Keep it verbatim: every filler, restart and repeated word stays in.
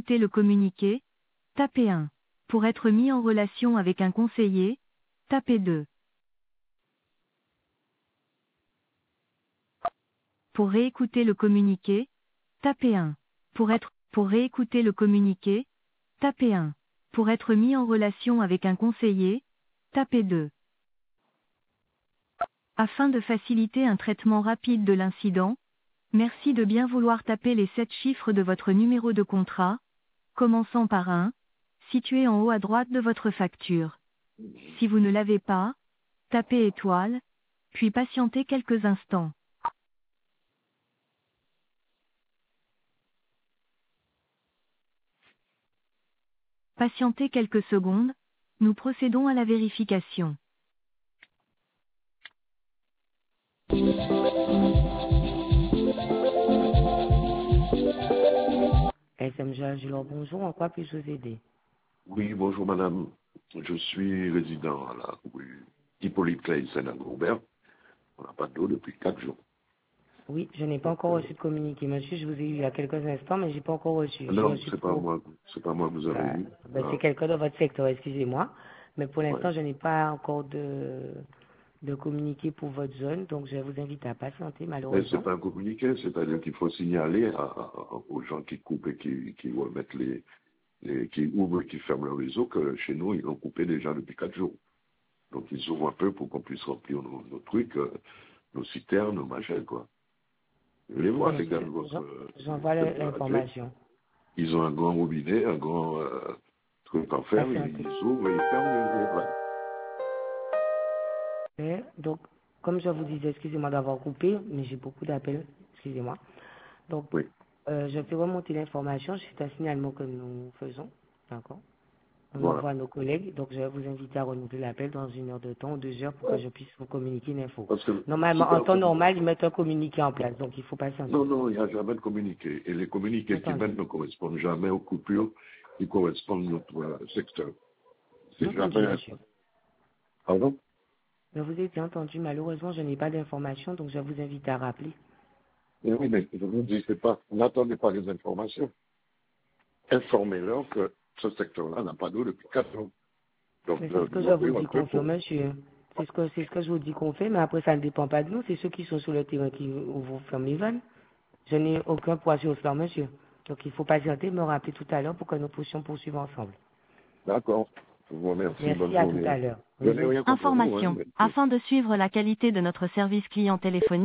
réécouter le communiqué, tapez un. Pour être mis en relation avec un conseiller, tapez deux. Pour réécouter le communiqué, tapez un. Pour être, pour réécouter le communiqué, tapez un. Pour être mis en relation avec un conseiller, tapez deux. Afin de faciliter un traitement rapide de l'incident, merci de bien vouloir taper les sept chiffres de votre numéro de contrat, commençant par un, situé en haut à droite de votre facture. Si vous ne l'avez pas, tapez étoile, puis patientez quelques instants. Patientez quelques secondes, nous procédons à la vérification. S M G Agilor, bonjour, en quoi puis-je vous aider? Oui, bonjour madame. Je suis résident à la rue Hippolyte Claisen à Gobert. On n'a pas d'eau depuis quatre jours. Oui, je n'ai pas Donc, encore euh, reçu de communiqué, monsieur. Je vous ai eu il y a quelques instants, mais j'ai pas encore reçu. J'ai non, reçu c'est pas pour... moi, c'est pas moi que vous avez Bah, eu. bah, c'est Non, quelqu'un dans votre secteur, excusez-moi. Mais pour ouais. l'instant, je n'ai pas encore de, de communiqué pour votre zone, donc je vais vous inviter à patienter, Mais c'est malheureusement. pas un communiqué, c'est-à-dire qu'il faut signaler à, à- aux gens qui coupent et qui, qui remettent les, les, qui ouvrent et qui ferment le réseau que chez nous, ils l'ont coupé déjà depuis quatre jours. Donc ils ouvrent un peu pour qu'on puisse remplir nos, nos trucs, euh, nos citernes, nos machins, quoi. Venez voir Bien les gars de sûr, votre j'en- euh, j'envoie le- secteur d'accueil. l'information. Ils ont un grand robinet, un grand euh, truc en fer, ils, Patientez. ils ouvrent et ils ferment et, et voilà. Et donc, comme je vous disais, excusez-moi d'avoir coupé, mais j'ai beaucoup d'appels, excusez-moi. Donc, Oui, euh, je fais remonter l'information, c'est un signalement que nous faisons, d'accord? On voilà. envoie à nos collègues, donc je vais vous inviter à renouveler l'appel dans une heure de temps ou deux heures pour que je puisse vous communiquer l'info. Parce que Normalement, en super temps compliqué. normal, ils mettent un communiqué en place, donc il faut patienter. Non, non, il n'y a jamais de communiqué. Et les communiqués qui Entendu. mettent ne correspondent jamais aux coupures, ils correspondent à notre euh, secteur. C'est Entendu, jamais... monsieur. Pardon? Je vous ai bien entendu, malheureusement, je n'ai pas d'informations, donc je vais vous inviter à rappeler. Et oui, mais je vous dis, c'est pas, n'attendez pas les informations. Informez-leur que ce secteur-là n'a pas d'eau depuis quatre ans. Donc, Mais c'est euh, ce que je vous offrir un dis peu qu'on fait, pour... monsieur. C'est ce que, c'est ce que je vous dis qu'on fait, mais après, ça ne dépend pas de nous. C'est ceux qui sont sur le terrain qui vous ferment les vannes. Je n'ai aucun poids sur cela, monsieur. Donc, il faut patienter, me rappeler tout à l'heure pour que nous puissions poursuivre ensemble. D'accord. Je vous remercie. Bonne Merci, à tout journée. à l'heure. Je n'ai Oui. rien contre vous, hein, Information. mais... Afin de suivre la qualité de notre service client téléphonique,